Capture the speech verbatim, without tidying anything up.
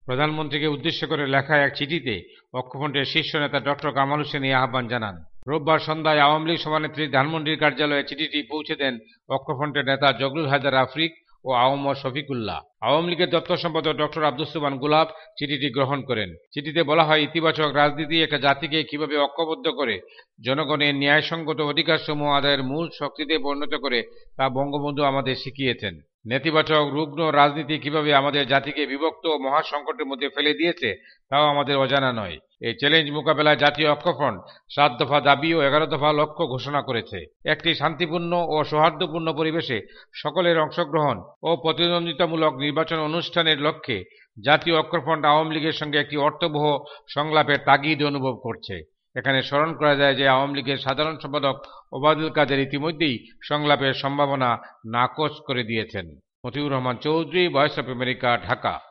প্রধানমন্ত্রীকে উদ্দেশ্য করে লেখা এক চিঠিতে ঐক্যফ্রন্টের শীর্ষ নেতা ডক্টর কামাল হোসেন এই আহ্বান জানান। রোববার সন্ধ্যায় আওয়ামী লীগ সভানেত্রীর ধানমন্ডির কার্যালয়ে চিঠিটি পৌঁছে দেন ঐক্যফ্রন্টের নেতা জগলুল হায়দার আফ্রিক ও আওয়ামর শফিকুল্লাহ। আওয়ামী লীগের দপ্তর সম্পাদক ডক্টর আব্দুস সোবহান গোলাপ চিঠিটি গ্রহণ করেন। চিঠিতে বলা হয়, ইতিবাচক রাজনীতি একটা জাতিকে কিভাবে ঐক্যবদ্ধ করে জনগণের ন্যায়সঙ্গত অধিকারসমূহ আদায়ের মূল শক্তিতে পরিণত করে তা বঙ্গবন্ধু আমাদের শিখিয়েছেন। নেতিবাচক রুগ্ন রাজনীতি কিভাবে আমাদের জাতিকে বিভক্ত ও মহাসংকটের মধ্যে ফেলে দিয়েছে তাও আমাদের অজানা নয়। এই চ্যালেঞ্জ মোকাবেলায় জাতীয় ঐক্যফ্রন্ট সাত দফা দাবি ও এগারো দফা লক্ষ্য ঘোষণা করেছে। একটি শান্তিপূর্ণ ও সৌহার্দ্যপূর্ণ পরিবেশে সকলের অংশগ্রহণ ও প্রতিদ্বন্দ্বিতামূলক নির্বাচন অনুষ্ঠানের লক্ষ্যে জাতীয় ঐক্যফ্রন্ট আওয়ামী লীগের সঙ্গে একটি অর্থবহ সংলাপের তাগিদ অনুভব করছে। এখানে স্মরণ করা যায় যে আওয়ামী লীগের সাধারণ সম্পাদক ওবায়দুল কাদের ইতিমধ্যেই সংলাপের সম্ভাবনা নাকচ করে দিয়েছেন। Motiur Rahman Chowdhury, voice of America, Dhaka.